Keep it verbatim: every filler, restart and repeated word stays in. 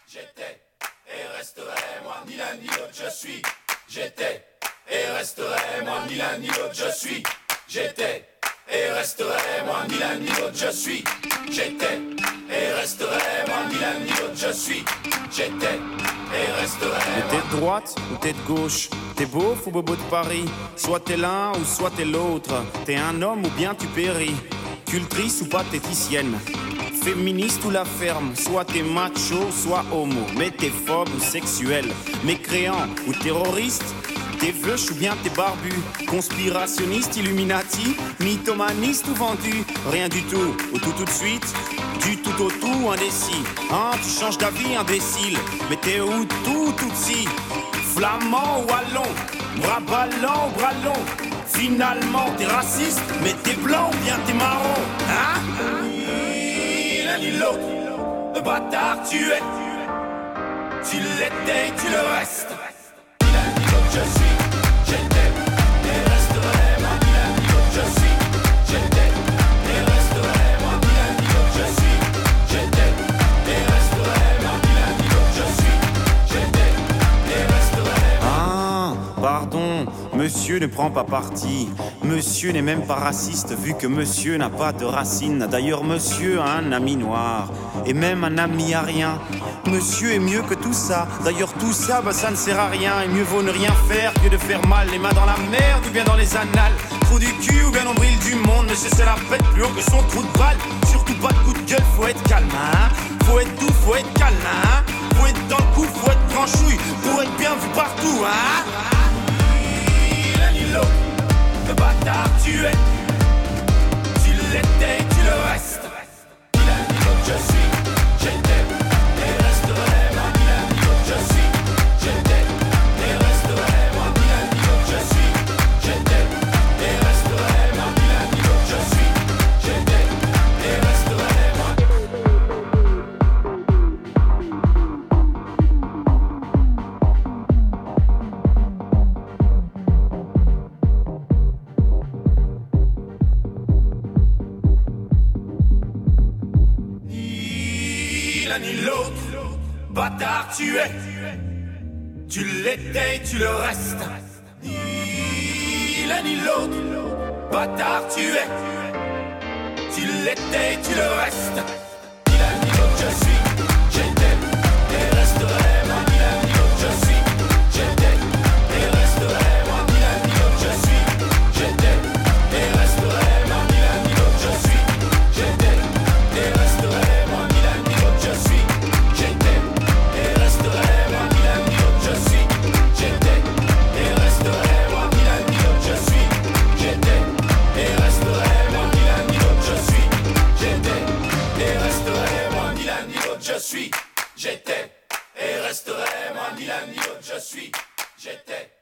J'étais et resterai moi ni l'un ni l'autre je suis. J'étais et resterai moi ni l'un ni l'autre je suis. J'étais et resterai moi ni l'un ni l'autre je suis. J'étais et resterai moi ni l'un ni l'autre je suis. J'étais et resterai. Mais t'es de droite ou t'es de gauche? T'es beauf ou bobo de Paris? Soit t'es l'un ou soit t'es l'autre. T'es un homme ou bien tu péris. Cultrice ou pathéticienne, féministe ou la ferme. Soit t'es macho, soit homo. Mais t'es phobe ou sexuel, mécréant ou terroriste. T'es veuche ou bien t'es barbu. Conspirationniste, illuminati, mythomaniste ou vendu. Rien du tout, ou tout tout de suite. Du tout au tout, indécis. Hein, tu changes d'avis, imbécile. Mais t'es où tout, tout si. Flamand ou wallon, bras ballants ou bras longs. Finalement t'es raciste, mais t'es blanc ou bien t'es marron. Hein? Ni l'un ni l'autre, le bâtard tu es. Tu l'étais et tu le restes. Ni l'un ni l'autre je suis. J'étais et resterai moi ni l'un ni l'autre je suis. J'étais et resterai moi ni l'un ni l'autre je suis. J'étais et resterai moi ni l'un ni l'autre je suis. J'étais et resterai. Ah, pardon, monsieur ne prend pas parti. Monsieur n'est même pas raciste vu que monsieur n'a pas de racines. D'ailleurs monsieur a un ami noir et même un ami arien. Monsieur est mieux que tout ça. D'ailleurs tout ça, bah ça ne sert à rien. Et mieux vaut ne rien faire que de faire mal. Les mains dans la merde ou bien dans les annales. Trou du cul ou bien nombril du monde. Monsieur c'est la fête plus haut que son trou de balle. Surtout pas de coup de gueule, faut être calme hein. Faut être doux, faut être câlin hein. Faut être dans le coup, faut être tranchouille. Pour être bien vu partout hein. Ni l'un ni l'autre, le bâtard tu es. Tu l'étais et tu le restes. Ni l'un ni l'autre je suis. J'étais et resterai moi ni l'un ni l'autre je suis. J'étais et resterai moi ni l'un ni l'autre je suis. J'étais et resterai moi ni l'un ni l'autre je suis. J'étais et resterai moi. Ni l'un ni l'autre, bâtard tu es. Tu l'étais et tu le restes. Ni l'un ni l'autre, bâtard tu es. Tu l'étais et tu le restes. Ni l'un ni l'autre je suis. J'étais et resterai moi ni l'un ni l'autre je suis. J'étais et resterai moi ni l'un ni l'autre je suis. J'étais et resterai moi ni l'un ni l'autre je suis. J'étais et resterai moi ni l'un ni l'autre je suis. J'étais et resterai moi ni l'un ni l'autre je suis. J'étais et resterai moi ni l'un ni l'autre je suis. J'étais et resterai moi ni l'un ni l'autre je suis. J'étais et resterai moi ni l'un ni l'autre je suis. J'étais et resterai moi ni l'un ni l'autre je suis. J'étais